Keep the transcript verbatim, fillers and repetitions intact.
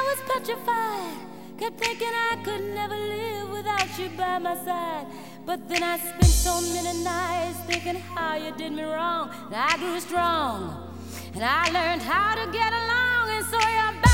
was petrified, kept thinking I could never live without you by my side. But then I spent so many nights thinking how you did me wrong, and I grew strong, and I learned how to get along, and so you're back.